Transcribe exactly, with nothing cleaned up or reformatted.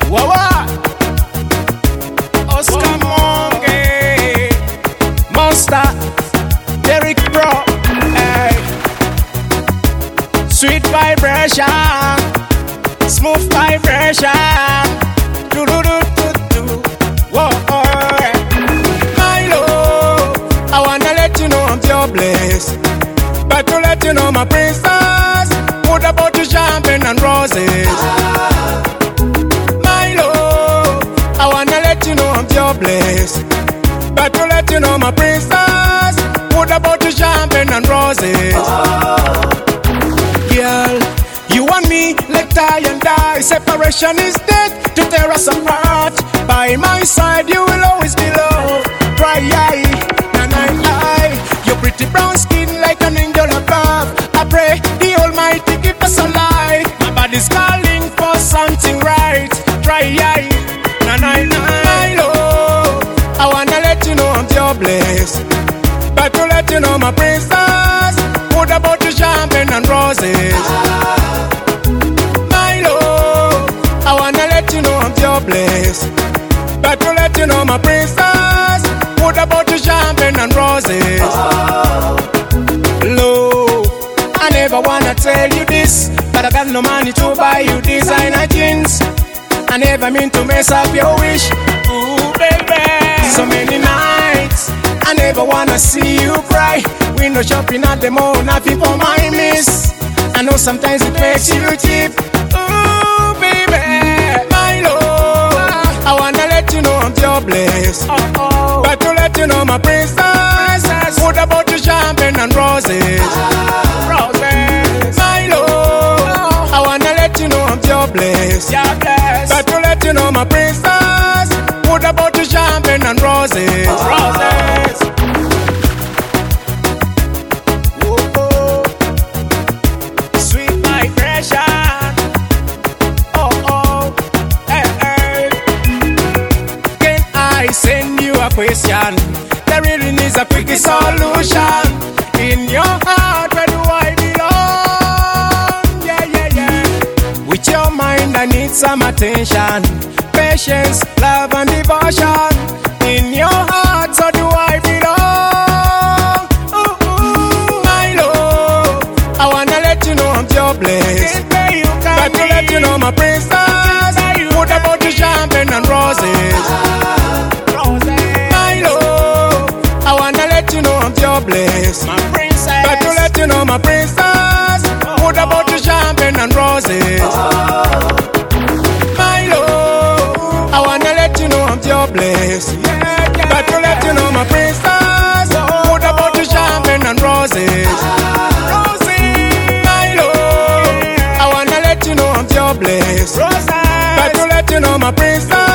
Wawa, Oscar Monge, Monster, Derek Pro, hey. Sweet vibration, smooth vibration, do do do do do. Whoa, my love, I wanna let you know I'm your bliss, but to let you know my princess, what about the champagne and roses? My love, I wanna let you know I'm your bliss, but to let you know my princess, what about the champagne and roses? Girl, you and me, like tie and die. Separation is death to tear us apart. By my side, you will always be loved. Cry, eye, and I, your pretty brown skin like an angel above. I pray the Almighty keep us alive. My body's calling for something right. Try, eye, and I, my love, I wanna let you know I'm your bliss, but to let you know my princess, what about the champagne and roses? My love, I wanna let you know I'm your bliss, but to let you know my princess, what about the champagne and roses? Love, I never wanna tell you this, but I got no money to buy you designer jeans. I never mean to mess up your wish, ooh baby. So many nights, I never wanna see you cry. Window shopping at the mall, nothing for my miss. I know sometimes it makes you cheap, ooh baby. My love, I wanna let you know I'm your bliss, oh, oh. But to let you know my princess, what about the champagne and roses? Roses. My love, I wanna let you know I'm your bliss, yeah, bless. But to let you know my princess, what about the champagne and roses? Roses. Whoa, oh. Sweet vibration. Oh, oh. Hey, hey. Can I send you a question? There really needs a quick solution. In your heart, where do I belong? Yeah, yeah, yeah. With your mind, I need some attention, patience, love and devotion. In your heart, so do I belong. Ooh, ooh. My love, I wanna let you know I'm your bliss, but to let you know my princess, what about the champagne and roses? My love, I wanna let you know I'm your bliss, my princess, but to let you know my princess, what about the champagne and roses? My love, I wanna let you know I'm your bliss, yeah, yeah, but to let you know my princess, what about the champagne and roses? Roses. My love, I wanna let you know I'm your bliss, Rosa, but to let you know my princess.